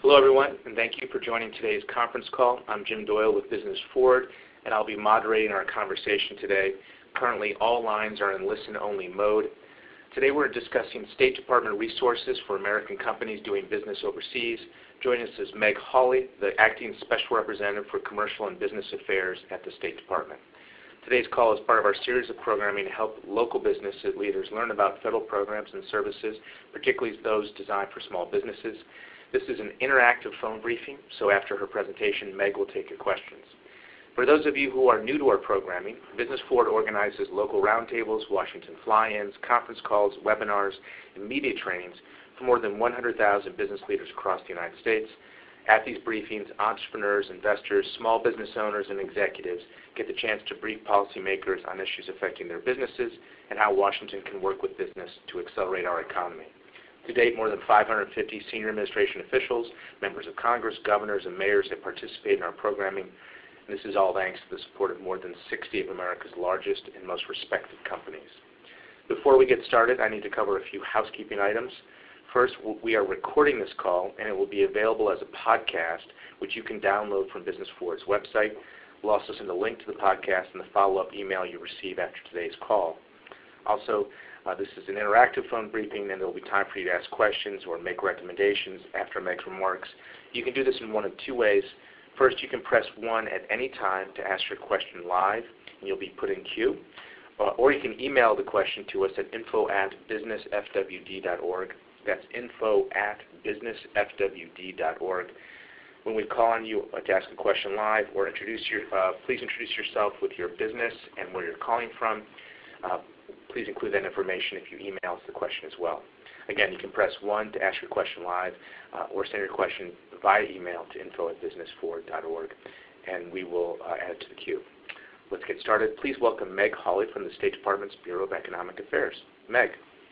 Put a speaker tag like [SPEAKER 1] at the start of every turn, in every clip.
[SPEAKER 1] Hello, everyone, and thank you for joining today's conference call. I'm Jim Doyle with Business Forward, and I'll be moderating our conversation today. Currently, all lines are in listen-only mode. Today, we're discussing State Department resources for American companies doing business overseas. Joining us is Meg Hawley, the Acting Special Representative for Commercial and Business Affairs at the State Department. Today's call is part of our series of programming to help local business leaders learn about federal programs and services, particularly those designed for small businesses. This is an interactive phone briefing, so after her presentation, Meg will take your questions. For those of you who are new to our programming, Business Forward organizes local roundtables, Washington fly-ins, conference calls, webinars, and media trainings for more than 100,000 business leaders across the United States. At these briefings, entrepreneurs, investors, small business owners, and executives get the chance to brief policymakers on issues affecting their businesses and how Washington can work with business to accelerate our economy. To date, more than 550 senior administration officials, members of Congress, governors, and mayors have participated in our programming. And this is all thanks to the support of more than 60 of America's largest and most respected companies. Before we get started, I need to cover a few housekeeping items. First, we are recording this call, and it will be available as a podcast, which you can download from Business Forward's website. We'll also send a link to the podcast in the follow-up email you receive after today's call. Also, this is an interactive phone briefing, and there will be time for you to ask questions or make recommendations after Meg's remarks. You can do this in one of two ways. First, you can press 1 at any time to ask your question live, and you'll be put in queue. Or you can email the question to us at info@businessfwd.org. That's info@businessfwd.org. When we call on you to ask a question live or please introduce yourself with your business and where you're calling from. Please include that information if you email us the question as well. Again, you can press 1 to ask your question live or send your question via email to info@businessforward.org, and we will add it to the queue. Let's get started. Please welcome Meg Hawley from the State Department's Bureau of Economic Affairs. Meg.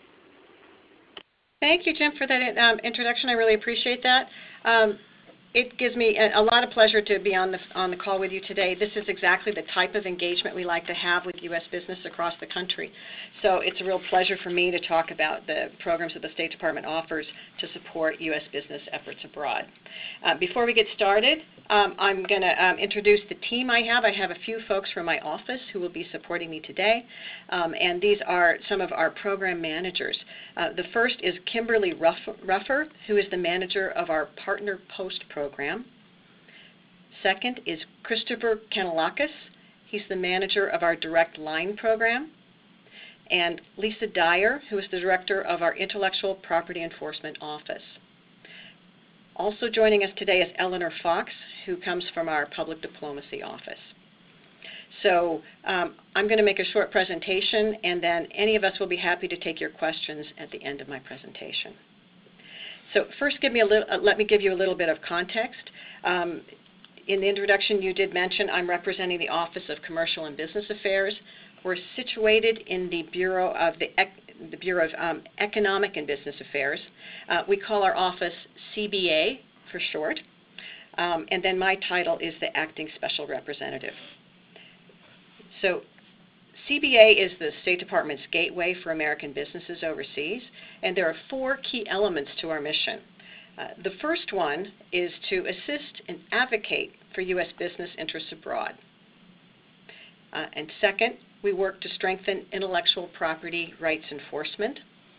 [SPEAKER 2] Thank you, Jim, for that introduction. I really appreciate that. It gives me a lot of pleasure to be on the call with you today. This is exactly the type of engagement we like to have with U.S. business across the country. So it's a real pleasure for me to talk about the programs that the State Department offers to support U.S. business efforts abroad. Before we get started, I'm going to introduce the team I have. I have a few folks from my office who will be supporting me today, and these are some of our program managers. The first is Kimberly Ruffer, who is the manager of our Partner Post program. Second is Christopher Kanalakis. He's the manager of our Direct Line program. And Lisa Dyer, who is the director of our Intellectual Property Enforcement Office. Also joining us today is Eleanor Fox, who comes from our Public Diplomacy Office. So I'm going to make a short presentation, and then any of us will be happy to take your questions at the end of my presentation. So first, let me give you a little bit of context. In the introduction, you did mention I'm representing the Office of Commercial and Business Affairs. We're situated in the Bureau of Economic and Business Affairs. We call our office CBA for short, and then my title is the Acting Special Representative. So CBA is the State Department's gateway for American businesses overseas, and there are 4 key elements to our mission. The first one is to assist and advocate for U.S. business interests abroad. And second, we work to strengthen intellectual property rights enforcement.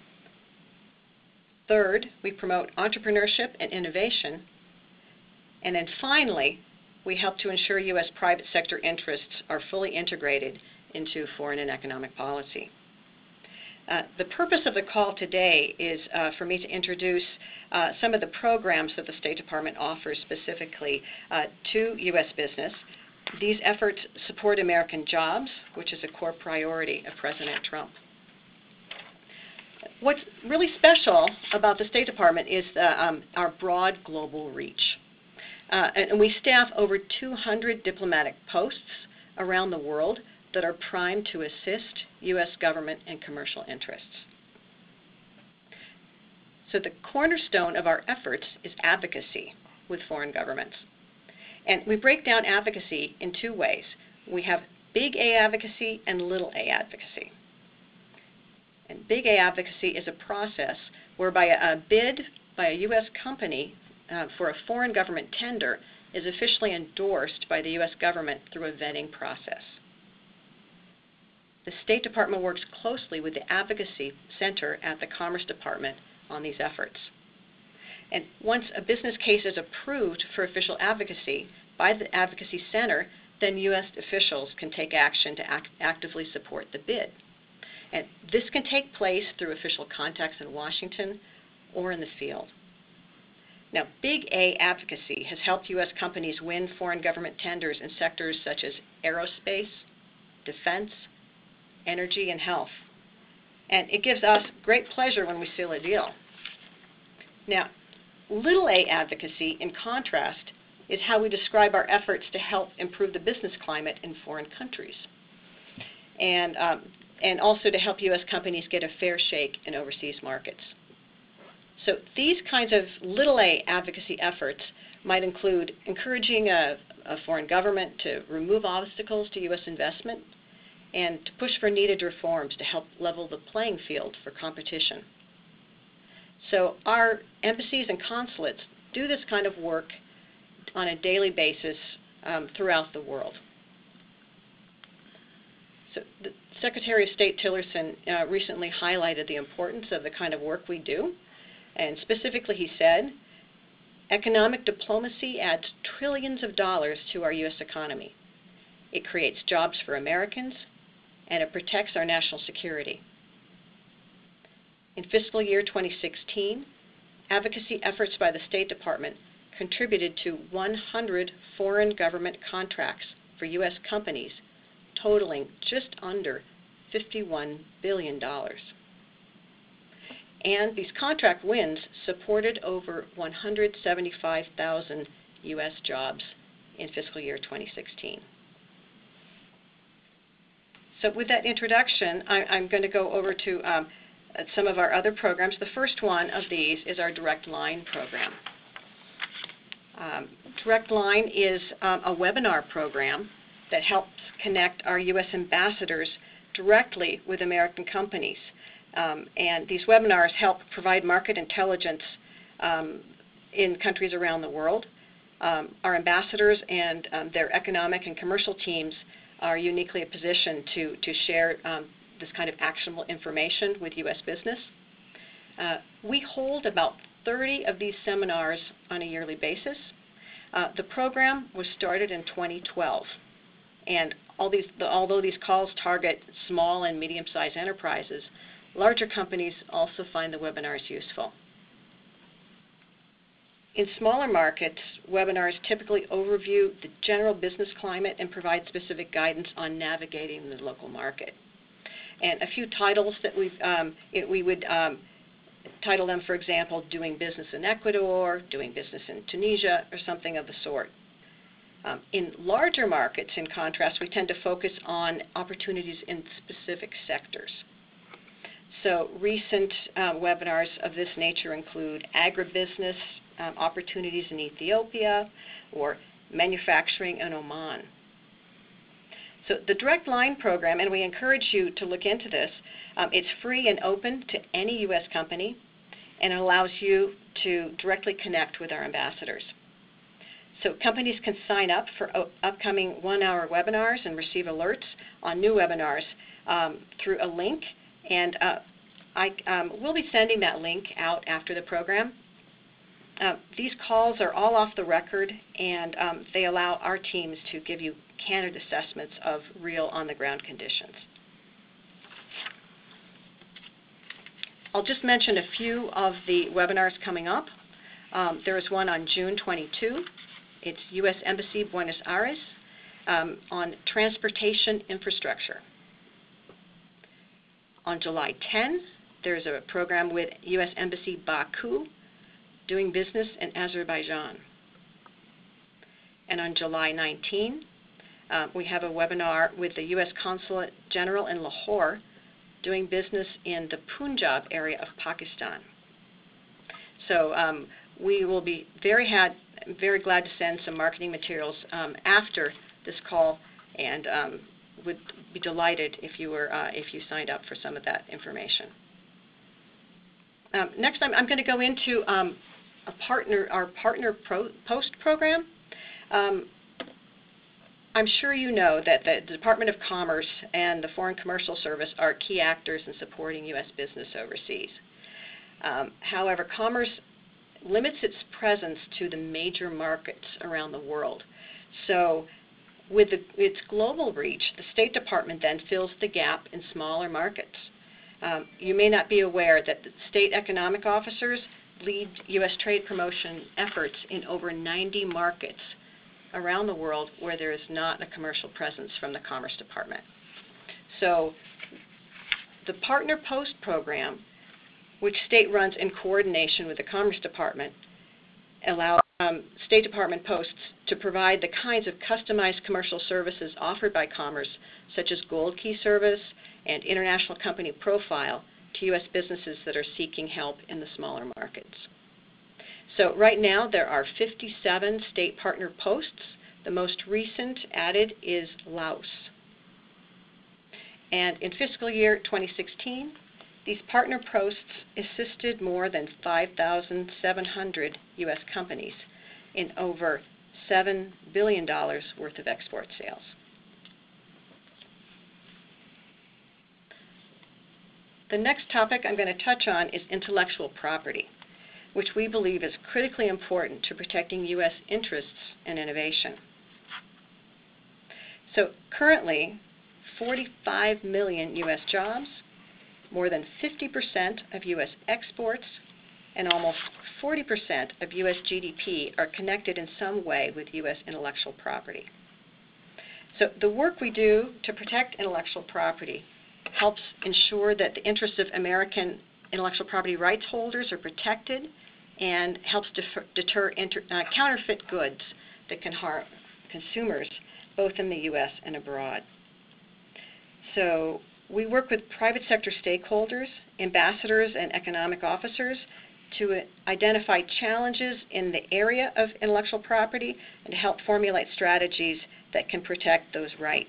[SPEAKER 2] Third, we promote entrepreneurship and innovation. And then finally, we help to ensure U.S. private sector interests are fully integrated into foreign and economic policy. The purpose of the call today is for me to introduce some of the programs that the State Department offers specifically to U.S. business. These efforts support American jobs, which is a core priority of President Trump. What's really special about the State Department is our broad global reach. And we staff over 200 diplomatic posts around the world that are primed to assist U.S. government and commercial interests. So the cornerstone of our efforts is advocacy with foreign governments. And we break down advocacy in 2 ways. We have big A advocacy and little a advocacy. And big A advocacy is a process whereby a bid by a U.S. company for a foreign government tender is officially endorsed by the U.S. government through a vetting process. The State Department works closely with the Advocacy Center at the Commerce Department on these efforts. And once a business case is approved for official advocacy by the Advocacy Center, then U.S. officials can take action to actively support the bid. And this can take place through official contacts in Washington or in the field. Now, Big A advocacy has helped U.S. companies win foreign government tenders in sectors such as aerospace, defense, energy, and health. And it gives us great pleasure when we seal a deal. Now, Little A advocacy, in contrast, is how we describe our efforts to help improve the business climate in foreign countries, and also to help U.S. companies get a fair shake in overseas markets. So these kinds of Little A advocacy efforts might include encouraging a foreign government to remove obstacles to U.S. investment and to push for needed reforms to help level the playing field for competition. So our embassies and consulates do this kind of work on a daily basis throughout the world. So the Secretary of State Tillerson recently highlighted the importance of the kind of work we do, and specifically he said, economic diplomacy adds trillions of dollars to our U.S. economy. It creates jobs for Americans, and it protects our national security. In fiscal year 2016, advocacy efforts by the State Department contributed to 100 foreign government contracts for U.S. companies, totaling just under $51 billion. And these contract wins supported over 175,000 U.S. jobs in fiscal year 2016. So with that introduction, I'm going to go over to some of our other programs. The first one of these is our Direct Line program. Direct Line is a webinar program that helps connect our U.S. ambassadors directly with American companies. And these webinars help provide market intelligence in countries around the world. Our ambassadors and their economic and commercial teams are uniquely positioned to share this kind of actionable information with U.S. business. We hold about 30 of these seminars on a yearly basis. The program was started in 2012, and although these calls target small and medium-sized enterprises, larger companies also find the webinars useful. In smaller markets, webinars typically overview the general business climate and provide specific guidance on navigating the local market. And a few titles that we would title them, for example, Doing Business in Ecuador, Doing Business in Tunisia, or something of the sort. In larger markets, in contrast, we tend to focus on opportunities in specific sectors. So recent webinars of this nature include agribusiness opportunities in Ethiopia or manufacturing in Oman. So the Direct Line program, and we encourage you to look into this, it's free and open to any U.S. company, and it allows you to directly connect with our ambassadors. So companies can sign up for upcoming one-hour webinars and receive alerts on new webinars through a link, and we'll be sending that link out after the program. These calls are all off the record, and they allow our teams to give you candid assessments of real on-the-ground conditions. I'll just mention a few of the webinars coming up. There is one on June 22. It's U.S. Embassy, Buenos Aires, on transportation infrastructure. On July 10, there's a program with U.S. Embassy, Baku, Doing Business in Azerbaijan. And on July 19, we have a webinar with the U.S. Consulate General in Lahore, Doing Business in the Punjab area of Pakistan. So we will be very glad to send some marketing materials after this call, and would be delighted if you signed up for some of that information. Next, I'm going to go into our Partner Post program. I'm sure you know that the Department of Commerce and the Foreign Commercial Service are key actors in supporting U.S. business overseas. However, Commerce limits its presence to the major markets around the world. So with its global reach, the State Department then fills the gap in smaller markets. You may not be aware that the state economic officers lead U.S. trade promotion efforts in over 90 markets around the world where there is not a commercial presence from the Commerce Department. So the Partner Post program, which state runs in coordination with the Commerce Department, allows State Department posts to provide the kinds of customized commercial services offered by Commerce, such as Gold Key Service and International Company Profile, to U.S. businesses that are seeking help in the smaller markets. So right now there are 57 state partner posts. The most recent added is Laos. And in fiscal year 2016, these partner posts assisted more than 5,700 U.S. companies in over $7 billion worth of export sales. The next topic I'm going to touch on is intellectual property, which we believe is critically important to protecting U.S. interests and innovation. So currently, 45 million U.S. jobs, more than 50% of U.S. exports, and almost 40% of U.S. GDP are connected in some way with U.S. intellectual property. So the work we do to protect intellectual property helps ensure that the interests of American intellectual property rights holders are protected and helps deter counterfeit goods that can harm consumers both in the U.S. and abroad. So we work with private sector stakeholders, ambassadors, and economic officers to identify challenges in the area of intellectual property and to help formulate strategies that can protect those rights.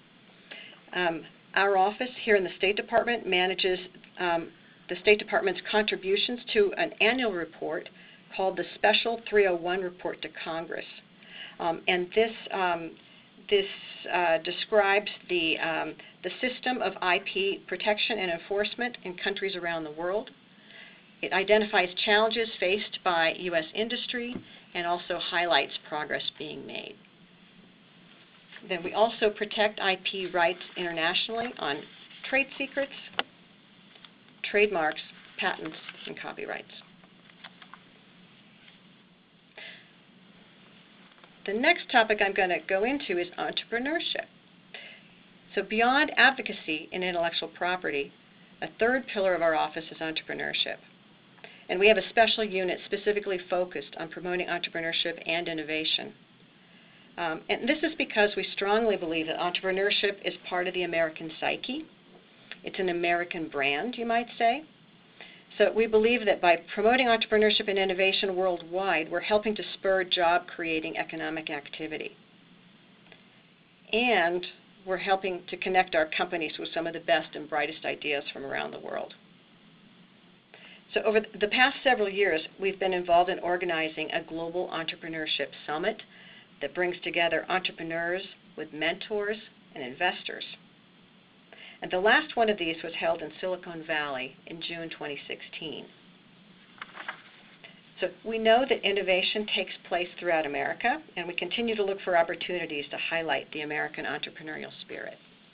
[SPEAKER 2] Our office here in the State Department manages the State Department's contributions to an annual report called the Special 301 Report to Congress. And this describes the system of IP protection and enforcement in countries around the world. It identifies challenges faced by U.S. industry and also highlights progress being made. Then we also protect IP rights internationally on trade secrets, trademarks, patents, and copyrights. The next topic I'm going to go into is entrepreneurship. So beyond advocacy in intellectual property, a third pillar of our office is entrepreneurship. And we have a special unit specifically focused on promoting entrepreneurship and innovation. And this is because we strongly believe that entrepreneurship is part of the American psyche. It's an American brand, you might say. So we believe that by promoting entrepreneurship and innovation worldwide, we're helping to spur job-creating economic activity. And we're helping to connect our companies with some of the best and brightest ideas from around the world. So over the past several years, we've been involved in organizing a global entrepreneurship summit that brings together entrepreneurs with mentors and investors. And the last one of these was held in Silicon Valley in June 2016. So we know that innovation takes place throughout America, and we continue to look for opportunities to highlight the American entrepreneurial spirit.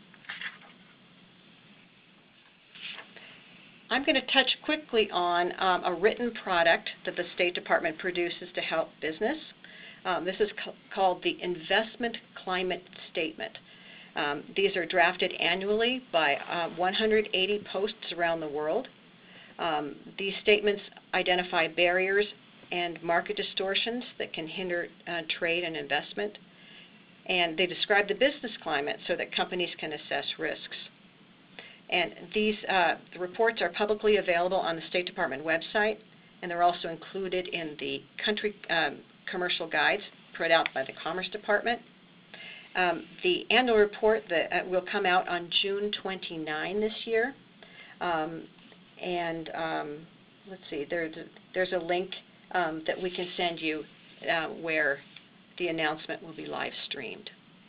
[SPEAKER 2] I'm going to touch quickly on a written product that the State Department produces to help business. This is called the Investment Climate Statement. These are drafted annually by 180 posts around the world. These statements identify barriers and market distortions that can hinder trade and investment. And they describe the business climate so that companies can assess risks. And these the reports are publicly available on the State Department website, and they're also included in the country commercial guides put out by the Commerce Department. The annual report that will come out on June 29 this year. Let's see, there's a link that we can send you where the announcement will be live streamed.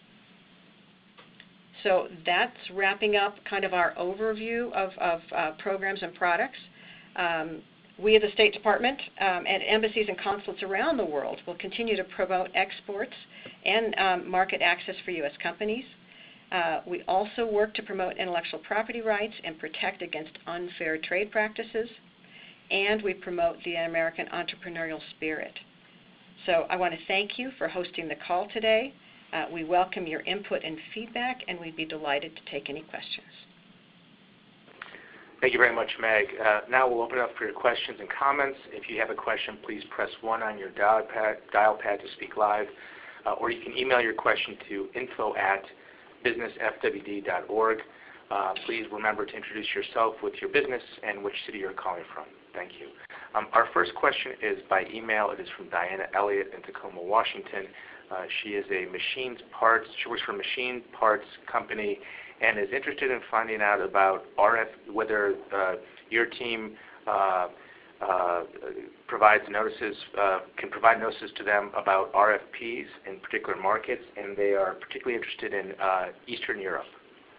[SPEAKER 2] So that's wrapping up kind of our overview of programs and products. We at the State Department and embassies and consulates around the world will continue to promote exports and market access for U.S. companies. We also work to promote intellectual property rights and protect against unfair trade practices. And we promote the American entrepreneurial spirit. So I want to thank you for hosting the call today. We welcome your input and feedback, and we'd be delighted to take any questions.
[SPEAKER 1] Thank you very much, Meg. Now we'll open it up for your questions and comments. If you have a question, please press 1 on your dial pad to speak live, or you can email your question to info@businessfwd.org. Please remember to introduce yourself with your business and which city you're calling from. Thank you. Our first question is by email. It is from Diana Elliott in Tacoma, Washington. She is a she works for a machine parts company and is interested in finding out about whether your team provides notices, can provide notices to them about RFPs in particular markets, and they are particularly interested in Eastern Europe.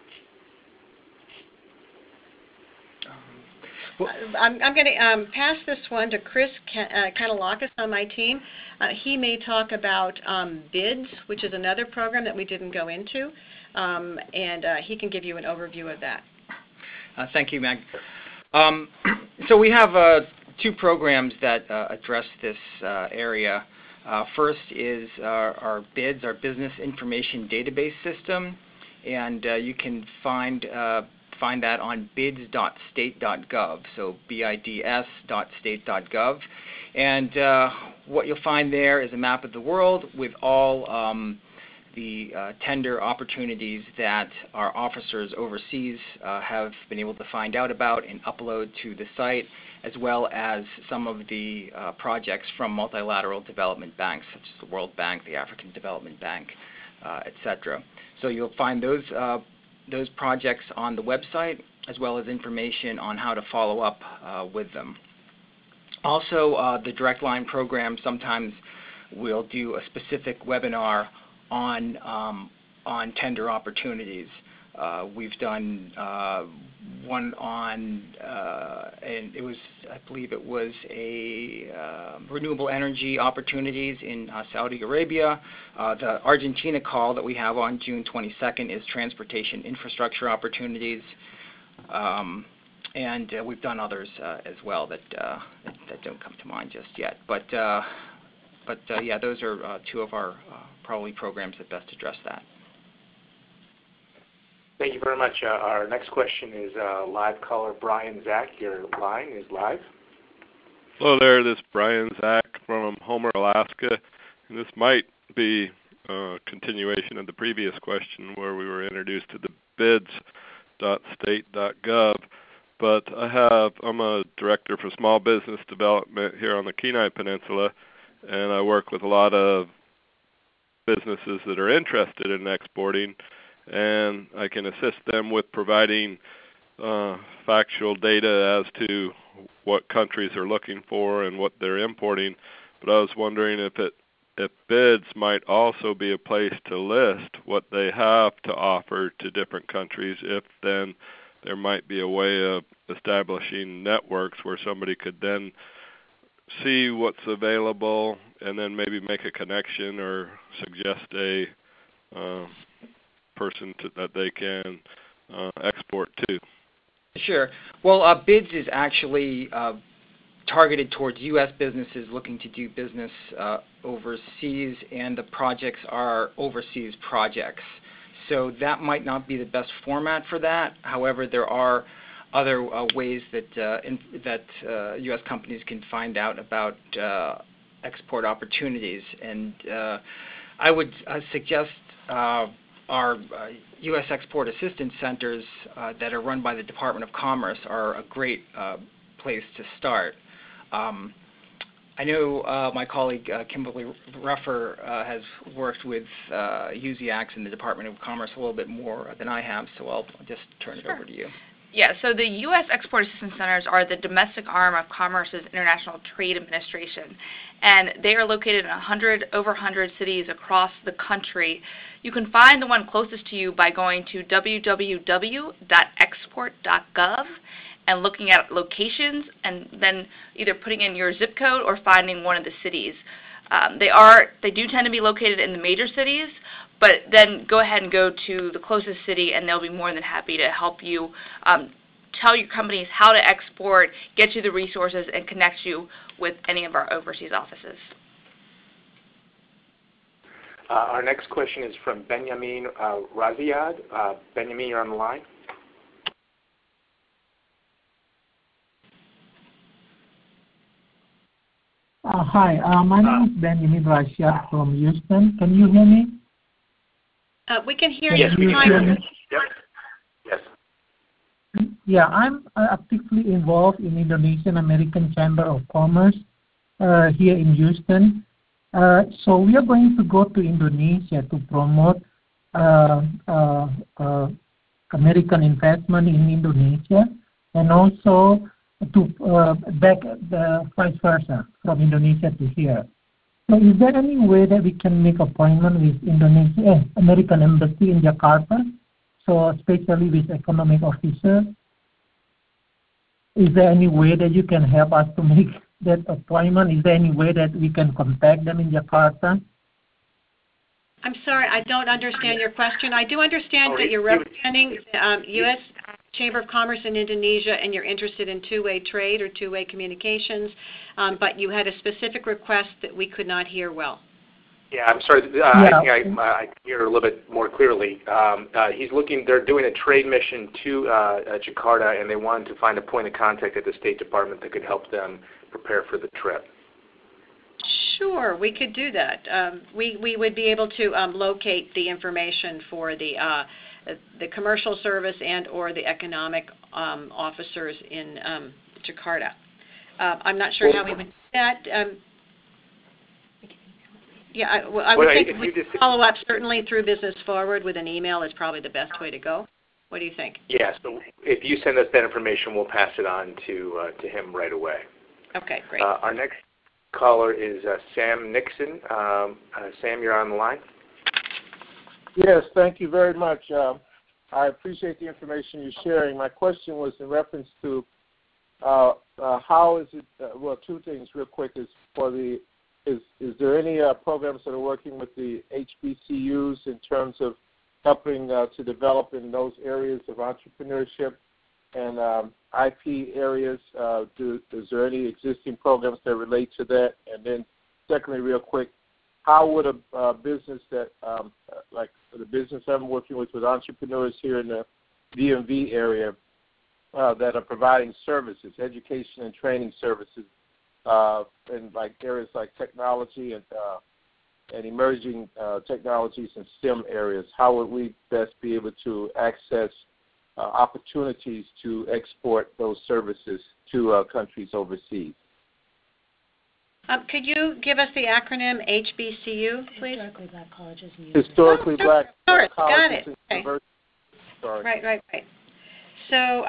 [SPEAKER 2] I'm going to pass this one to Chris Katalakis on my team. He may talk about BIDS, which is another program that we didn't go into, and he can give you an overview of that.
[SPEAKER 3] Thank you, Meg. So we have 2 programs that address this area. First is our BIDS, our Business Information Database System, and you can find that on bids.state.gov, so bids.state.gov. And what you'll find there is a map of the world with all the tender opportunities that our officers overseas have been able to find out about and upload to the site, as well as some of the projects from multilateral development banks, such as the World Bank, the African Development Bank, etc. So you'll find those projects on the website, as well as information on how to follow up with them. Also, the Direct Line program, sometimes we'll do a specific webinar on tender opportunities. We've done one on, and it was, I believe it was a renewable energy opportunities in Saudi Arabia. The Argentina call that we have on June 22nd is transportation infrastructure opportunities. And we've done others as well that don't come to mind just yet. But yeah, those are 2 of our probably programs that best address that.
[SPEAKER 1] Thank you very much. Our next question is live caller Brian Zach. Your line is live.
[SPEAKER 4] Hello there. This is Brian Zach from Homer, Alaska. And this might be a continuation of the previous question where we were introduced to the bids.state.gov. But I'm a director for small business development here on the Kenai Peninsula, and I work with a lot of businesses that are interested in exporting, and I can assist them with providing factual data as to what countries are looking for and what they're importing. But I was wondering if BIDS might also be a place to list what they have to offer to different countries, if then there might be a way of establishing networks where somebody could then see what's available and then maybe make a connection or suggest a person that they can export to.
[SPEAKER 3] Sure. Well, BIDS is actually targeted towards U.S. businesses looking to do business overseas, and the projects are overseas projects. So that might not be the best format for that. However, there are other ways that U.S. companies can find out about export opportunities. And I would suggest our U.S. Export Assistance Centers that are run by the Department of Commerce are a great place to start. I know my colleague Kimberly Ruffer has worked with USIACS in the Department of Commerce a little bit more than I have, so I'll just turn it over to you.
[SPEAKER 5] Yeah, so the U.S. Export Assistance Centers are the domestic arm of Commerce's International Trade Administration, and they are located in over 100 cities across the country. You can find the one closest to you by going to www.export.gov and looking at locations, and then either putting in your zip code or finding one of the cities. They do tend to be located in the major cities, but then go ahead and go to the closest city, and they'll be more than happy to help you tell your companies how to export, get you the resources, and connect you with any of our overseas offices.
[SPEAKER 1] Our next question is from Benjamin Raziad. Benjamin, you're on the line.
[SPEAKER 6] Hi, my name is Benjamin Raziad from Houston. Can you hear me?
[SPEAKER 2] We can hear
[SPEAKER 1] yes,
[SPEAKER 2] you.
[SPEAKER 1] We can hear you. Yep. Yes.
[SPEAKER 6] Yeah, I'm actively involved in Indonesian American Chamber of Commerce here in Houston. So we are going to go to Indonesia to promote American investment in Indonesia, and also to back the vice versa from Indonesia to here. So is there any way that we can make appointment with American Embassy in Jakarta, so especially with economic officer? Is there any way that you can help us to make that appointment? Is there any way that we can contact them in Jakarta?
[SPEAKER 2] I'm sorry, I don't understand your question. I do understand that you're representing U.S. Chamber of Commerce in Indonesia, and you're interested in two-way trade or two-way communications, but you had a specific request that we could not hear well.
[SPEAKER 1] Yeah, I'm sorry. I think I hear a little bit more clearly. They're doing a trade mission to Jakarta, and they wanted to find a point of contact at the State Department that could help them prepare for the trip.
[SPEAKER 2] Sure, we could do that. We would be able to locate the information for the commercial service and or the economic officers in Jakarta. I'm not sure how we would do that. I would think we could follow up certainly through Business Forward with an email is probably the best way to go. What do you think?
[SPEAKER 1] Yeah, so if you send us that information, we'll pass it on to him right away.
[SPEAKER 2] Okay, great.
[SPEAKER 1] Our next caller is Sam Nixon. Sam, you're on the line.
[SPEAKER 7] Yes, thank you very much. I appreciate the information you're sharing. My question was in reference to how is it, two things real quick is is there any programs that are working with the HBCUs in terms of helping to develop in those areas of entrepreneurship and IP areas? Is there any existing programs that relate to that? And then secondly, real quick, how would a business that, like the business I'm working with entrepreneurs here in the DMV area that are providing services, education and training services, in like areas like technology and emerging technologies and STEM areas, how would we best be able to access opportunities to export those services to countries overseas?
[SPEAKER 2] Could you give us the acronym HBCU, please?
[SPEAKER 7] Historically Black Colleges and Universities. Historically Black Colleges
[SPEAKER 2] got it.
[SPEAKER 7] and Universities. Sorry.
[SPEAKER 2] Right. So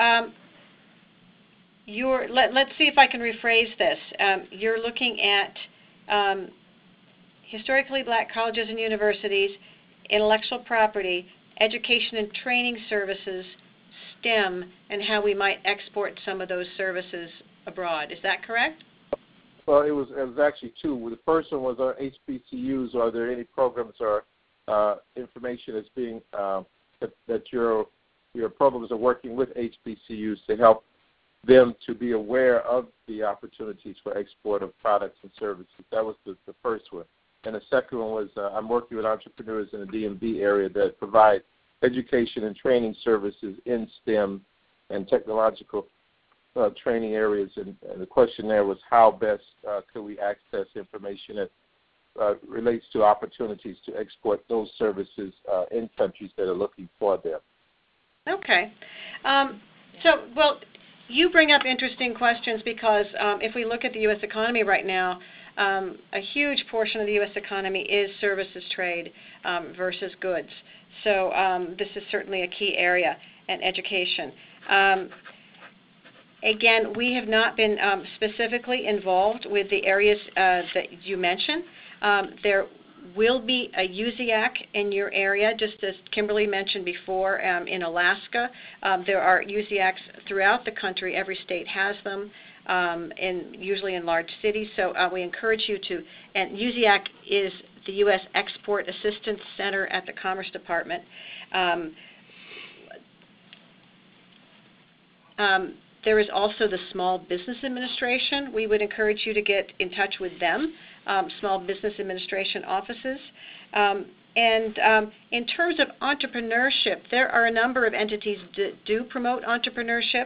[SPEAKER 2] let's see if I can rephrase this. You're looking at historically Black colleges and universities, intellectual property, education and training services, STEM, and how we might export some of those services abroad. Is that correct?
[SPEAKER 7] Well, it was actually two. The first one was our HBCUs. Are there any programs or information that's being that your programs are working with HBCUs to help them to be aware of the opportunities for export of products and services? That was the first one. And the second one was I'm working with entrepreneurs in the DMV area that provide education and training services in STEM and technological training areas. And the question there was how best could we access information that relates to opportunities to export those services in countries that are looking for them.
[SPEAKER 2] Okay. You bring up interesting questions because if we look at the U.S. economy right now, a huge portion of the U.S. economy is services trade versus goods. So this is certainly a key area, and education. Again, we have not been specifically involved with the areas that you mentioned. There will be a USIAC in your area, just as Kimberly mentioned before, in Alaska. There are USIACs throughout the country. Every state has them, usually in large cities. So we encourage you to, and USIAC is the U.S. Export Assistance Center at the Commerce Department. There is also the Small Business Administration. We would encourage you to get in touch with them, Small Business Administration offices. In terms of entrepreneurship, there are a number of entities that do promote entrepreneurship.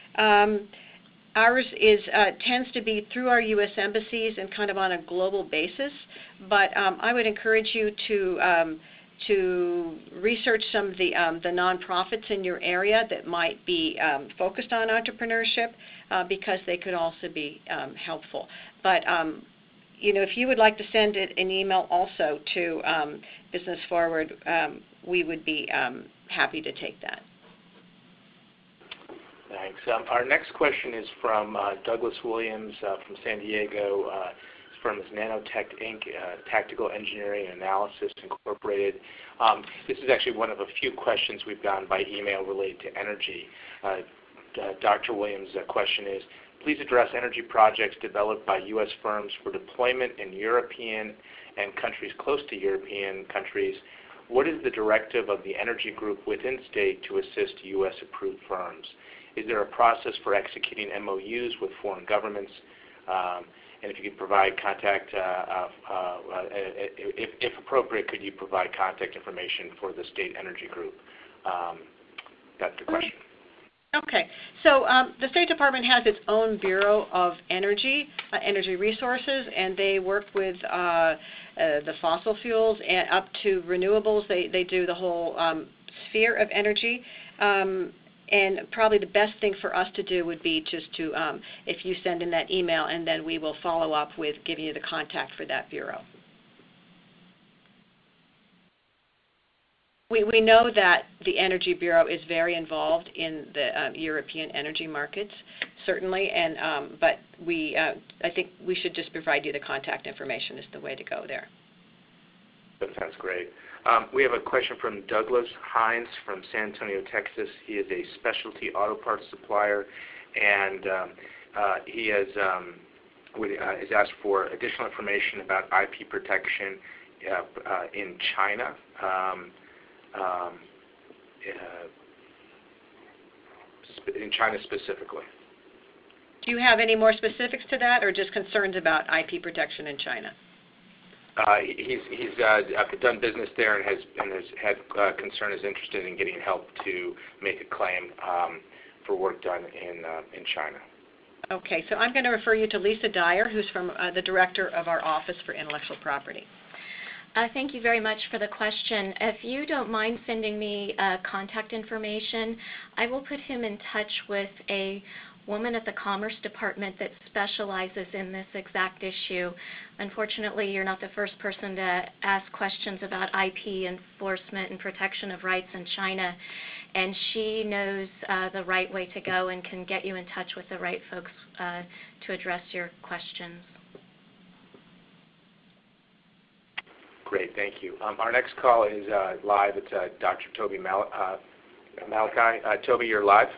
[SPEAKER 2] Ours tends to be through our U.S. embassies and kind of on a global basis, but I would encourage you to research some of the nonprofits in your area that might be focused on entrepreneurship because they could also be helpful. But if you would like to send an email also to Business Forward, we would be happy to take that.
[SPEAKER 1] Thanks. Our next question is from Douglas Williams from San Diego. His firm is Nanotech Inc., Tactical Engineering Analysis Incorporated. This is actually one of a few questions we've gotten by email related to energy. Dr. Williams' question is, please address energy projects developed by U.S. firms for deployment in European and countries close to European countries. What is the directive of the energy group within state to assist U.S.-approved firms? Is there a process for executing MOUs with foreign governments? And if you could provide contact, if appropriate, could you provide contact information for the state energy group? That's the question.
[SPEAKER 2] Okay. So the State Department has its own Bureau of Energy Resources, and they work with the fossil fuels and up to renewables. They do the whole sphere of energy. And probably the best thing for us to do would be just to, if you send in that email, and then we will follow up with giving you the contact for that bureau. We know that the Energy Bureau is very involved in the European energy markets, certainly, and but I think we should just provide you the contact information is the way to go there.
[SPEAKER 1] That sounds great. We have a question from Douglas Hines from San Antonio, Texas. He is a specialty auto parts supplier, and he has asked for additional information about IP protection in China. In China specifically.
[SPEAKER 2] Do you have any more specifics to that, or just concerns about IP protection in China?
[SPEAKER 1] He's done business there and has had concern, is interested in getting help to make a claim for work done in China.
[SPEAKER 2] Okay, so I'm going to refer you to Lisa Dyer, who's from the director of our Office for Intellectual Property.
[SPEAKER 8] Thank you very much for the question. If you don't mind sending me contact information, I will put him in touch with a woman at the Commerce Department that specializes in this exact issue. Unfortunately, you're not the first person to ask questions about IP enforcement and protection of rights in China, and she knows the right way to go and can get you in touch with the right folks to address your questions.
[SPEAKER 1] Great, thank you. Our next call is live. It's Dr. Toby Malachi. Toby, you're live.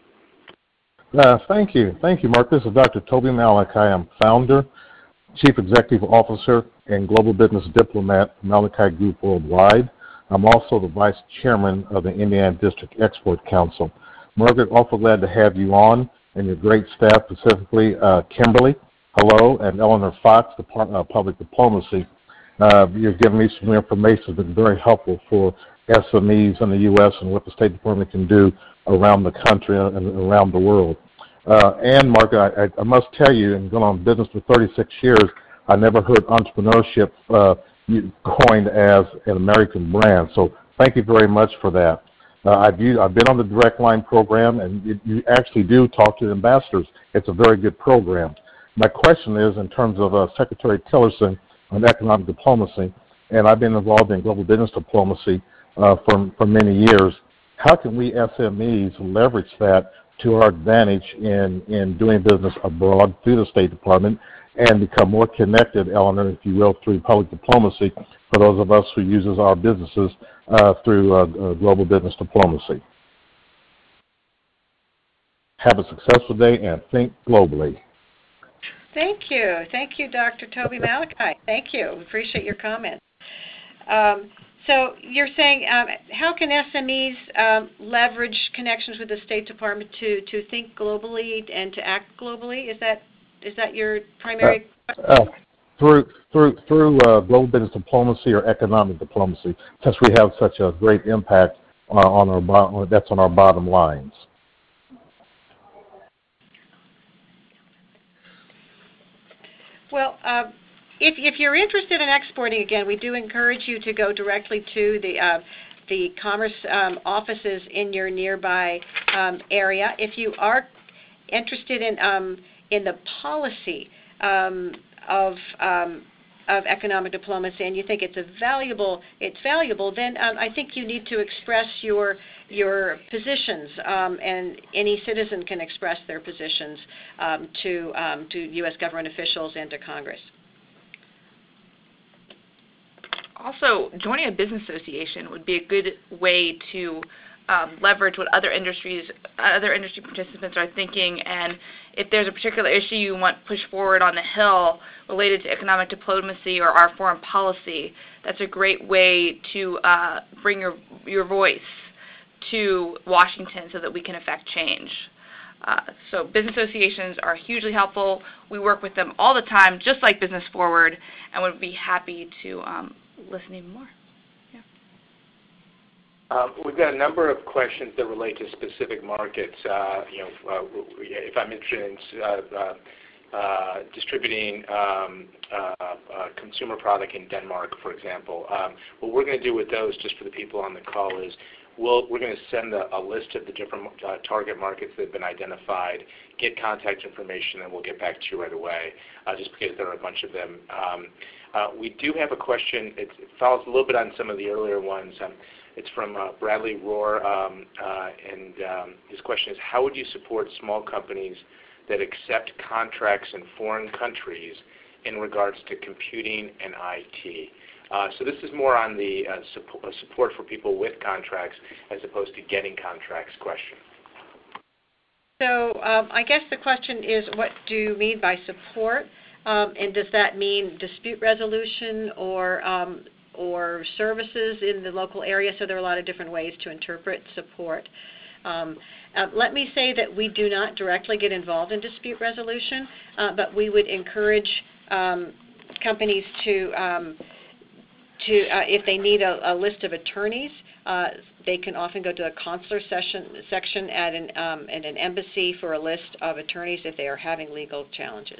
[SPEAKER 9] Thank you, Mark. This is Dr. Toby Malachi. I'm founder, Chief Executive Officer, and Global Business Diplomat for Malachi Group Worldwide. I'm also the Vice Chairman of the Indiana District Export Council. Margaret, awful glad to have you on, and your great staff, specifically Kimberly, hello, and Eleanor Fox, Department of Public Diplomacy. You've given me some information that's been very helpful for SMEs in the U.S. and what the State Department can do around the country and around the world. And, Mark, I must tell you, and going on business for 36 years, I never heard entrepreneurship coined as an American brand. So thank you very much for that. I've been on the Direct Line program, and you actually do talk to ambassadors. It's a very good program. My question is, in terms of Secretary Tillerson on economic diplomacy, and I've been involved in global business diplomacy for many years, how can we SMEs leverage that to our advantage in doing business abroad through the State Department and become more connected, Eleanor, if you will, through public diplomacy for those of us who uses our businesses through global business diplomacy. Have a successful day and think globally.
[SPEAKER 2] Thank you. Thank you, Dr. Toby Malachi. Thank you. Appreciate your comments. So you're saying how can SMEs leverage connections with the State Department to think globally and to act globally? Is that your primary question?
[SPEAKER 9] Through global business diplomacy or economic diplomacy, since we have such a great impact on our bottom lines.
[SPEAKER 2] Well, if you're interested in exporting, again, we do encourage you to go directly to the Commerce offices in your nearby area. If you are interested in the policy of economic diplomacy and you think it's valuable, then I think you need to express your positions, and any citizen can express their positions to U.S. government officials and to Congress.
[SPEAKER 5] Also, joining a business association would be a good way to leverage what other industry participants are thinking, and if there's a particular issue you want pushed forward on the Hill related to economic diplomacy or our foreign policy, that's a great way to bring your voice to Washington so that we can affect change. So business associations are hugely helpful. We work with them all the time, just like Business Forward, and would be happy to listen even more.
[SPEAKER 1] We've got a number of questions that relate to specific markets. If I'm interested in distributing a consumer product in Denmark, for example, what we're going to do with those, just for the people on the call, is we're going to send a list of the different target markets that have been identified, get contact information, and we'll get back to you right away, just because there are a bunch of them. We do have a question. It follows a little bit on some of the earlier ones. It's from Bradley Rohr, and his question is, how would you support small companies that accept contracts in foreign countries in regards to computing and IT? So this is more on the support for people with contracts as opposed to getting contracts question.
[SPEAKER 2] So I guess the question is, what do you mean by support? And does that mean dispute resolution or services in the local area? So there are a lot of different ways to interpret support. Let me say that we do not directly get involved in dispute resolution, but we would encourage companies to if they need a list of attorneys, they can often go to a consular section at an embassy for a list of attorneys if they are having legal challenges.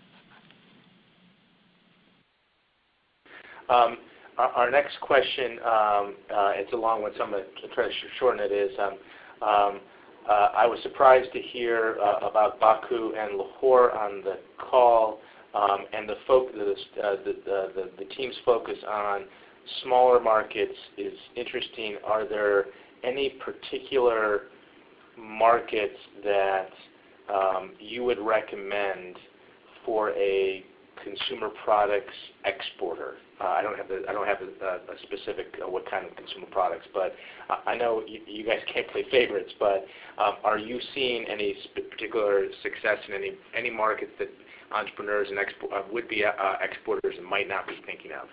[SPEAKER 1] Our next question, it's along with some of the, to try to shorten it, is I was surprised to hear about Baku and Lahore on the call, and the team's focus on smaller markets is interesting. Are there any particular markets that you would recommend for a consumer products exporter? I don't have a specific what kind of consumer products, but I know you guys can't play favorites. But are you seeing any particular success in any markets that entrepreneurs and would-be exporters might not be thinking of?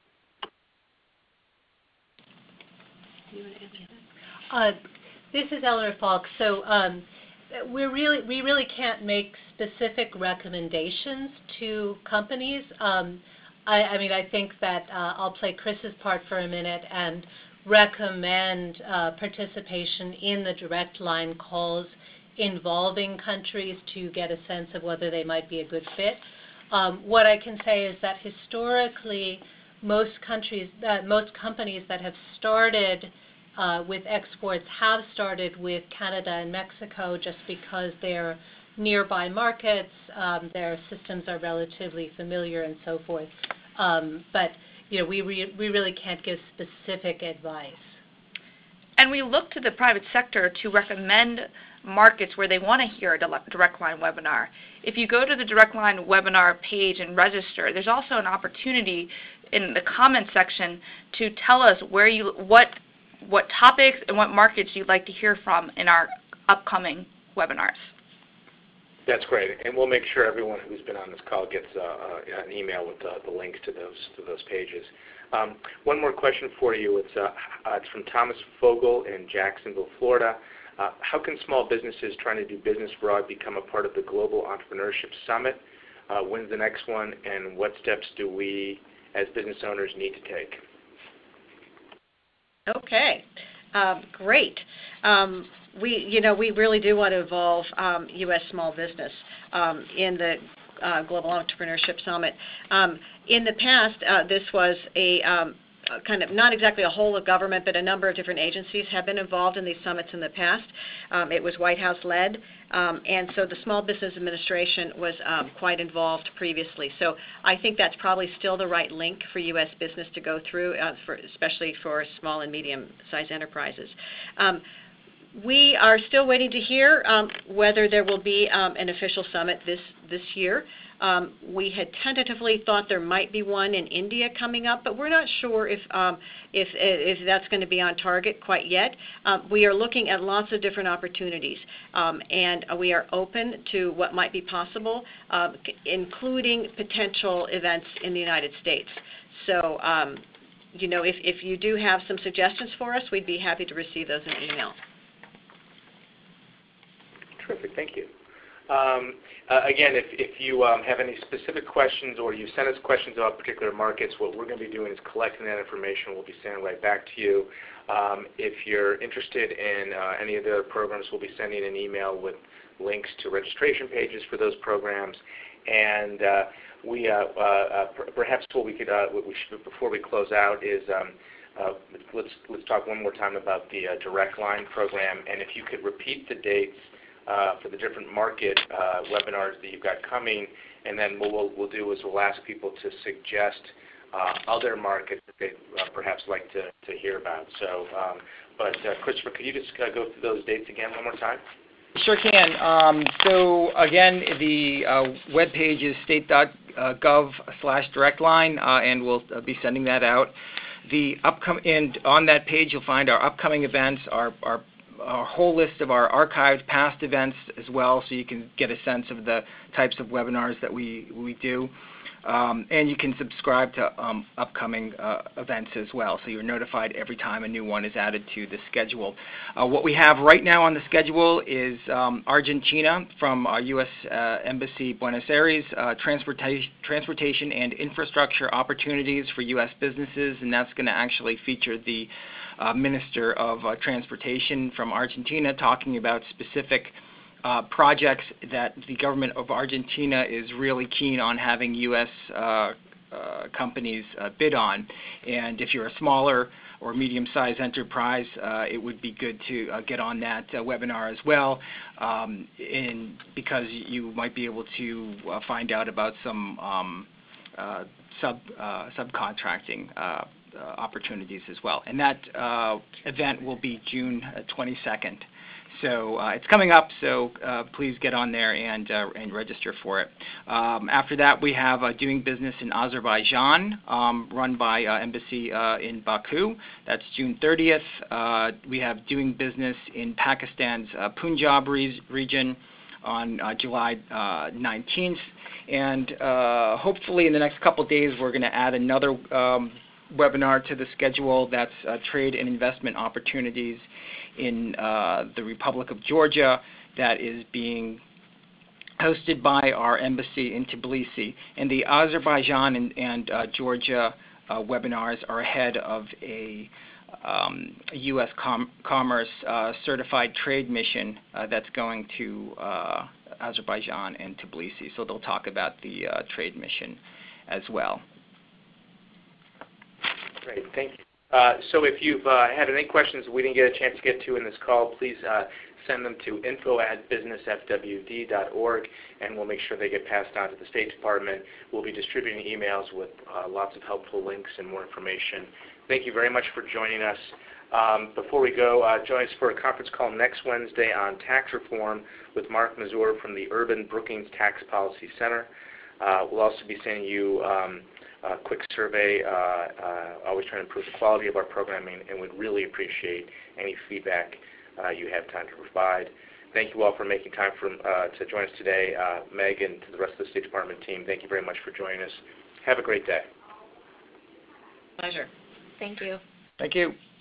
[SPEAKER 2] You want to answer that?
[SPEAKER 10] This is Eleanor Falk. So we really can't make specific recommendations to companies. I think that I'll play Chris's part for a minute and recommend participation in the direct line calls involving countries to get a sense of whether they might be a good fit. What I can say is that historically, most companies that have started with exports have started with Canada and Mexico just because they're nearby markets, their systems are relatively familiar and so forth. But we really can't give specific advice.
[SPEAKER 5] And we look to the private sector to recommend markets where they want to hear a Direct Line webinar. If you go to the Direct Line webinar page and register, there's also an opportunity in the comments section to tell us what topics and what markets you'd like to hear from in our upcoming webinars.
[SPEAKER 1] That's great, and we'll make sure everyone who's been on this call gets an email with the links to those pages. One more question for you. It's from Thomas Fogel in Jacksonville, Florida. How can small businesses trying to do business abroad become a part of the Global Entrepreneurship Summit? When's the next one, and what steps do we as business owners need to take?
[SPEAKER 2] Okay, great. We really do want to involve U.S. small business in the Global Entrepreneurship Summit. In the past, this was a kind of not exactly a whole of government, but a number of different agencies have been involved in these summits in the past. It was White House led, and so the Small Business Administration was quite involved previously. So I think that's probably still the right link for U.S. business to go through, especially for small and medium-sized enterprises. We are still waiting to hear whether there will be an official summit this year. We had tentatively thought there might be one in India coming up, but we're not sure if that's going to be on target quite yet. We are looking at lots of different opportunities, and we are open to what might be possible, including potential events in the United States. So, if you do have some suggestions for us, we'd be happy to receive those in email.
[SPEAKER 1] Terrific, thank you. Again, if you have any specific questions or you send us questions about particular markets, what we're going to be doing is collecting that information. We'll be sending right back to you. If you're interested in any of the other programs, we'll be sending an email with links to registration pages for those programs. And perhaps what we should before we close out is let's talk one more time about the Direct Line program, and if you could repeat the dates for the different market webinars that you've got coming, and then what we'll do is we'll ask people to suggest other markets that they'd perhaps like to hear about. So, but Christopher, could you just go through those dates again one more time?
[SPEAKER 3] Sure can. So again, the web page is state.gov/directline, and we'll be sending that out. And on that page, you'll find our upcoming events, our whole list of our archived past events as well, so you can get a sense of the types of webinars that we do. And you can subscribe to upcoming events as well, so you're notified every time a new one is added to the schedule. What we have right now on the schedule is Argentina from our U.S. Embassy, Buenos Aires, transportation and infrastructure opportunities for U.S. businesses, and that's going to actually feature the Minister of Transportation from Argentina talking about specific projects that the government of Argentina is really keen on having U.S. Companies bid on. And if you're a smaller or medium-sized enterprise, it would be good to get on that webinar as well, because you might be able to find out about some subcontracting opportunities as well. And that event will be June 22nd. So it's coming up, so please get on there and register for it. After that, we have Doing Business in Azerbaijan, run by Embassy in Baku. That's June 30th. We have Doing Business in Pakistan's Punjab region on July 19th. And hopefully in the next couple days, we're going to add another webinar to the schedule. That's trade and investment opportunities in the Republic of Georgia, that is being hosted by our embassy in Tbilisi. And the Azerbaijan and Georgia webinars are ahead of a U.S. Commerce certified trade mission that's going to Azerbaijan and Tbilisi. So they'll talk about the trade mission as well.
[SPEAKER 1] Great, thank you. So if you've had any questions we didn't get a chance to get to in this call, please send them to info@businessfwd.org, and we'll make sure they get passed on to the State Department. We'll be distributing emails with lots of helpful links and more information. Thank you very much for joining us. Before we go, join us for a conference call next Wednesday on tax reform with Mark Mazur from the Urban Brookings Tax Policy Center. We'll also be sending you a quick survey, always trying to improve the quality of our programming, and would really appreciate any feedback you have time to provide. Thank you all for making time to join us today. Meg and to the rest of the State Department team, thank you very much for joining us. Have a great day.
[SPEAKER 2] Pleasure.
[SPEAKER 8] Thank you.
[SPEAKER 3] Thank you.